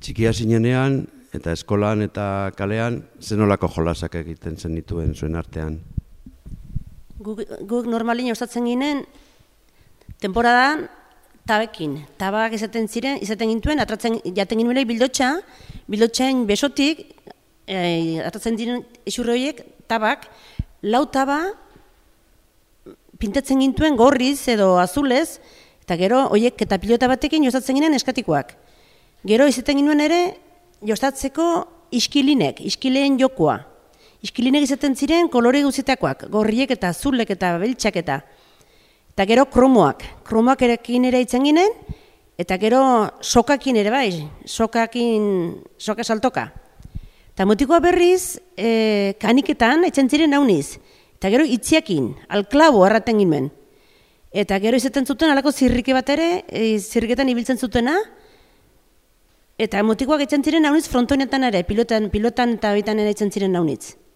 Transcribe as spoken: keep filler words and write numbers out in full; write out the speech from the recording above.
Txikia zinenean, eta eskolan eta kalean, zenolako jolasak egiten zen dituen zuen artean? Guk, guk normalin ostatzen ginen, temporadan tabekin. Tabak izaten ziren, izaten gintuen, atratzen, jaten ginuelei bildotxa, bildotxain besotik, e, atratzen diren isurre horiek, tabak, lau taba pintatzen gintuen gorriz edo azulez, eta gero horiek eta pilota batekin jostatzen ginen eskatikoak. Gero izaten ginuen ere, jostatzeko iskilinek, iskileen jokoa. Iskilinek izaten ziren kolore guzitakoak, gorriek eta azulek eta beltxak eta. Eta gero kromoak, kromoak erekin ere itzen ginen, eta gero sokakin ere bai, sokakin, soka saltoka. Eta motikoa berriz, e, kaniketan itzen ziren nauniz, eta gero itziakin, alklabo harraten ginen. Eta gero izaten zuten alako zirrike bat ere, e, zirriketan ibiltzen zutena, eta motikoak itzen ziren nauniz frontoinetan ere, pilotan, pilotan eta bitan ere itzen ziren nauniz.